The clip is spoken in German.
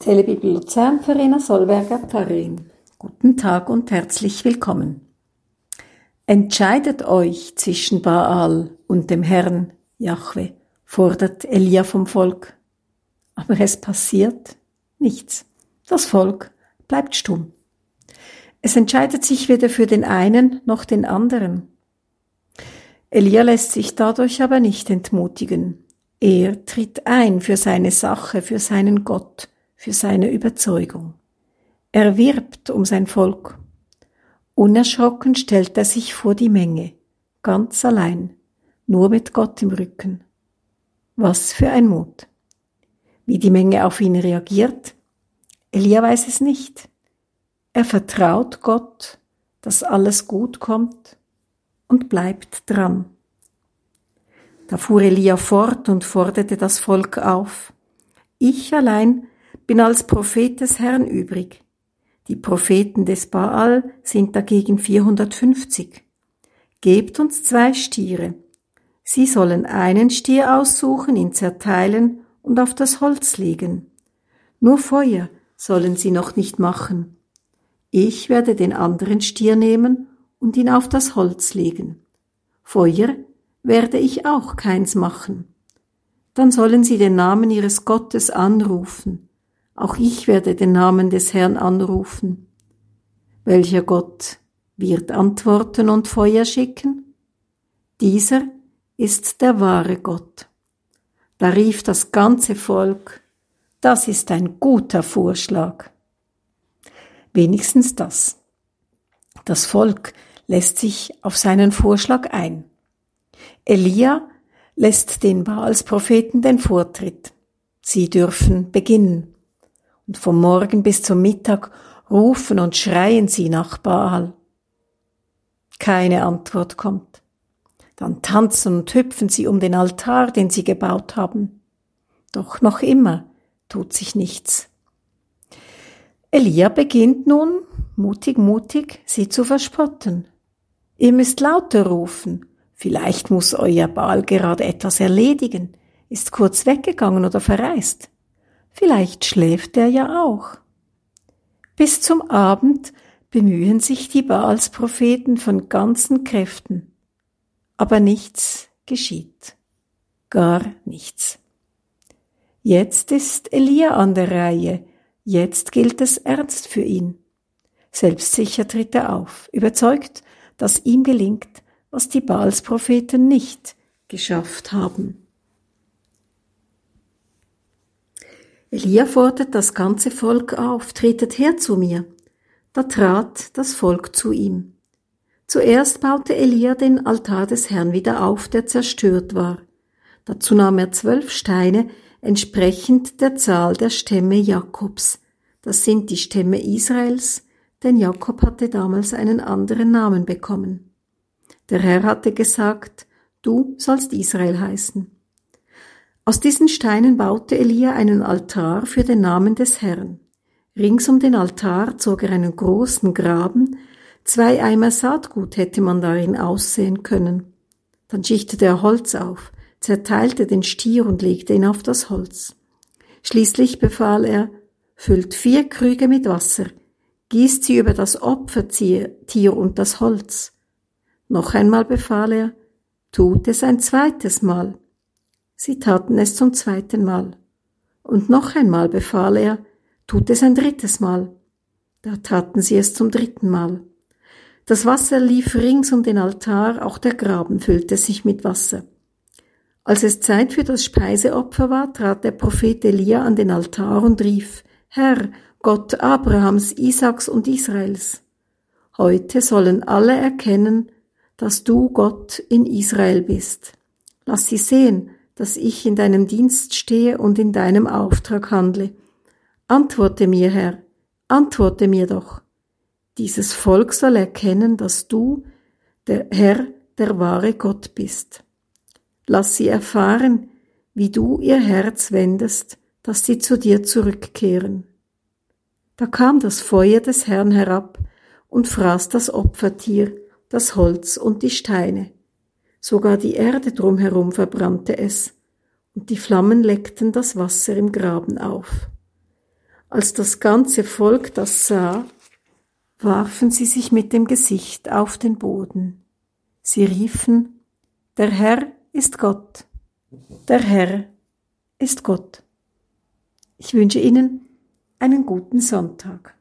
Telebibel Luzern, Verena Solberger, Pfarrerin. Guten Tag und herzlich willkommen. Entscheidet euch zwischen Baal und dem Herrn, Jahwe, fordert Elia vom Volk. Aber es passiert nichts. Das Volk bleibt stumm. Es entscheidet sich weder für den einen noch den anderen. Elia lässt sich dadurch aber nicht entmutigen. Er tritt ein für seine Sache, für seinen Gott, für seine Überzeugung. Er wirbt um sein Volk. Unerschrocken stellt er sich vor die Menge, ganz allein, nur mit Gott im Rücken. Was für ein Mut! Wie die Menge auf ihn reagiert? Elia weiß es nicht. Er vertraut Gott, dass alles gut kommt und bleibt dran. Da fuhr Elia fort und forderte das Volk auf. Ich allein bin als Prophet des Herrn übrig. Die Propheten des Baal sind dagegen 450. Gebt uns 2 Stiere. Sie sollen einen Stier aussuchen, ihn zerteilen und auf das Holz legen. Nur Feuer sollen sie noch nicht machen. Ich werde den anderen Stier nehmen und ihn auf das Holz legen. Feuer werde ich auch keins machen. Dann sollen sie den Namen ihres Gottes anrufen. Auch ich werde den Namen des Herrn anrufen. Welcher Gott wird antworten und Feuer schicken? Dieser ist der wahre Gott. Da rief das ganze Volk, das ist ein guter Vorschlag. Wenigstens das. Das Volk lässt sich auf seinen Vorschlag ein. Elia lässt den Baalspropheten den Vortritt. Sie dürfen beginnen. Und vom Morgen bis zum Mittag rufen und schreien sie nach Baal. Keine Antwort kommt. Dann tanzen und hüpfen sie um den Altar, den sie gebaut haben. Doch noch immer tut sich nichts. Elia beginnt nun, mutig, sie zu verspotten. Ihr müsst lauter rufen. Vielleicht muss euer Baal gerade etwas erledigen, ist kurz weggegangen oder verreist. Vielleicht schläft er ja auch. Bis zum Abend bemühen sich die Baalspropheten von ganzen Kräften. Aber nichts geschieht. Gar nichts. Jetzt ist Elia an der Reihe. Jetzt gilt es ernst für ihn. Selbstsicher tritt er auf, überzeugt, dass ihm gelingt, was die Baalspropheten nicht geschafft haben. Elia fordert das ganze Volk auf, tretet her zu mir. Da trat das Volk zu ihm. Zuerst baute Elia den Altar des Herrn wieder auf, der zerstört war. Dazu nahm er 12 Steine, entsprechend der Zahl der Stämme Jakobs. Das sind die Stämme Israels, denn Jakob hatte damals einen anderen Namen bekommen. Der Herr hatte gesagt, du sollst Israel heißen. Aus diesen Steinen baute Elia einen Altar für den Namen des Herrn. Rings um den Altar zog er einen großen Graben, 2 Eimer Saatgut hätte man darin aussehen können. Dann schichtete er Holz auf, zerteilte den Stier und legte ihn auf das Holz. Schließlich befahl er, füllt 4 Krüge mit Wasser, gießt sie über das Opfertier und das Holz. Noch einmal befahl er, tut es ein zweites Mal. Sie taten es zum 2. Mal. Und noch einmal befahl er, tut es ein 3. Mal. Da taten sie es zum 3. Mal. Das Wasser lief rings um den Altar, auch der Graben füllte sich mit Wasser. Als es Zeit für das Speiseopfer war, trat der Prophet Elia an den Altar und rief, Herr, Gott Abrahams, Isaaks und Israels. Heute sollen alle erkennen, dass du Gott in Israel bist. Lass sie sehen, dass ich in deinem Dienst stehe und in deinem Auftrag handle. Antworte mir, Herr, antworte mir doch. Dieses Volk soll erkennen, dass du, der Herr, der wahre Gott bist. Lass sie erfahren, wie du ihr Herz wendest, dass sie zu dir zurückkehren. Da kam das Feuer des Herrn herab und fraß das Opfertier, das Holz und die Steine. Sogar die Erde drumherum verbrannte es, und die Flammen leckten das Wasser im Graben auf. Als das ganze Volk das sah, warfen sie sich mit dem Gesicht auf den Boden. Sie riefen, der Herr ist Gott, der Herr ist Gott. Ich wünsche Ihnen einen guten Sonntag.